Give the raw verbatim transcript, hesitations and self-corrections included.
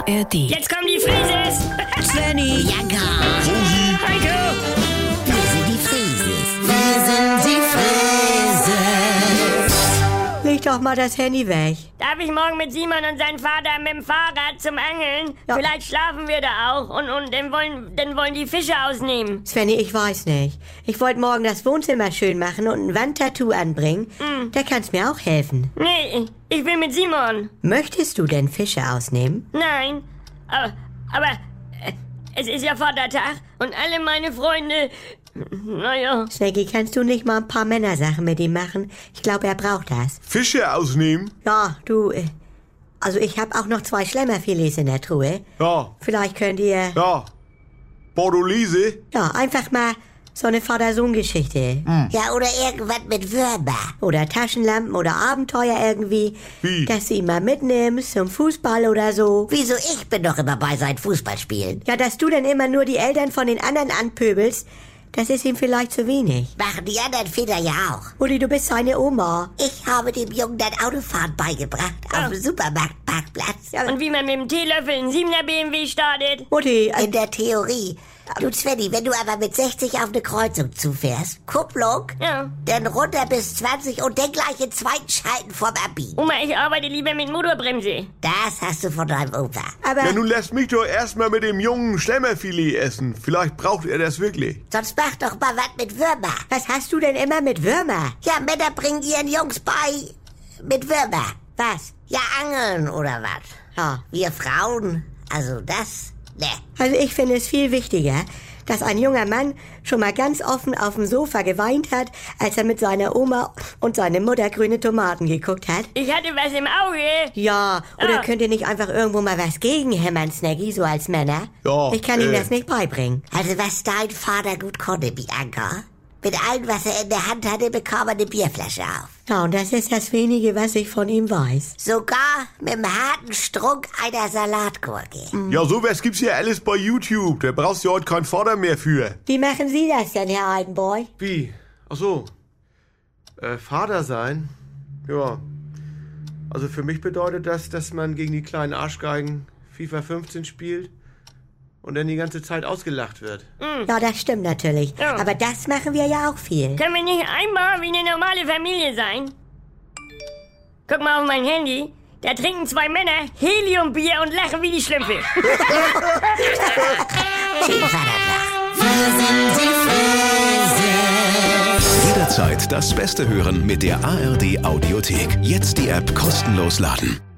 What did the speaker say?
R D. Jetzt kommen die Frises! Svenny, Jagger, Heiko! wir sind die Frieses. Wir sind die Frieses. leg doch mal das Handy weg. Darf ich morgen mit Simon und seinem Vater mit dem Fahrrad zum Angeln? Ja. Vielleicht schlafen wir da auch und, und dann, wollen, dann wollen die Fische ausnehmen. Svenny, ich weiß nicht. Ich wollte morgen das Wohnzimmer schön machen und ein Wandtattoo anbringen. Mm. Da kannst mir auch helfen. Nee, ich will mit Simon. Möchtest du denn Fische ausnehmen? Nein, aber, aber äh, es ist ja Vatertag und alle meine Freunde, naja. Snaggy, kannst du nicht mal ein paar Männersachen mit ihm machen? Ich glaube, er braucht das. Fische ausnehmen? Ja, du, äh, also ich habe auch noch zwei Schlemmerfilets in der Truhe. Ja, Vielleicht könnt ihr, ja. Bordolese? ja, einfach mal so eine Vater-Sohn-Geschichte. Ja, oder irgendwas mit Würmer. Oder Taschenlampen oder Abenteuer irgendwie. Wie? Dass du ihn mal mitnimmst zum Fußball oder so. Wieso, ich bin doch immer bei seinen Fußballspielen. Ja, dass du dann immer nur die Eltern von den anderen anpöbelst, das ist ihm vielleicht zu wenig. Machen die anderen Väter ja auch. Uli, du bist seine Oma. Ich habe dem Jungen das Autofahren beigebracht auf dem Supermarktparkplatz. Und wie man mit dem Teelöffel einen siebener B M W startet. Mutti, äh, In der Theorie. Du, Svenny, wenn du aber mit sechzig auf eine Kreuzung zufährst, Kupplung, Ja. dann runter bis zwanzig und dann gleich in zweiten Schalten vom Abbiegen. Oma, ich arbeite lieber mit Motorbremse. Das hast du von deinem Opa. aber... Ja, nun lässt mich doch erstmal mit dem jungen Schlemmerfilet essen. Vielleicht braucht er das wirklich. Sonst mach doch mal was mit Würmer. Was hast du denn immer mit Würmer? Ja, Männer bringen ihren Jungs bei mit Würmer. Was? Ja, Angeln oder was. Ja. Wir Frauen, also das, ne. Also ich finde es viel wichtiger, dass ein junger Mann schon mal ganz offen auf dem Sofa geweint hat, als er mit seiner Oma und seiner Mutter grüne Tomaten geguckt hat. Ich hatte was im Auge. Ja, oder Ah. könnt ihr nicht einfach irgendwo mal was gegenhämmern, Snaggy, so als Männer? Ja, Ich kann ihm äh. das nicht beibringen. Also was dein Vater gut konnte, Bianca. Mit allem, was er in der Hand hatte, bekam er eine Bierflasche auf. Ja, und das ist das Wenige, was ich von ihm weiß. Sogar mit dem harten Strunk einer Salatgurke. Ja, sowas gibt's ja alles bei YouTube. Da brauchst du heute keinen Vater mehr für. Wie machen Sie das denn, Herr Altenboy? Wie? Ach so. Äh, Vater sein? Ja. Also für mich bedeutet das, dass man gegen die kleinen Arschgeigen FIFA fünfzehn spielt und dann die ganze Zeit ausgelacht wird. Ja, das stimmt natürlich. Ja. Aber das machen wir ja auch viel. Können wir nicht einmal wie eine normale Familie sein? Guck mal auf mein Handy. Da trinken zwei Männer Heliumbier und lachen wie die Schlümpfe. Jederzeit das Beste hören mit der A R D Audiothek. Jetzt die App kostenlos laden.